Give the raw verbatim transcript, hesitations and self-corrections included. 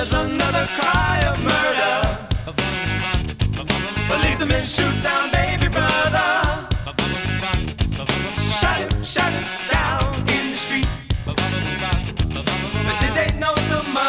There's another cry of murder. Policemen shoot down baby brothers.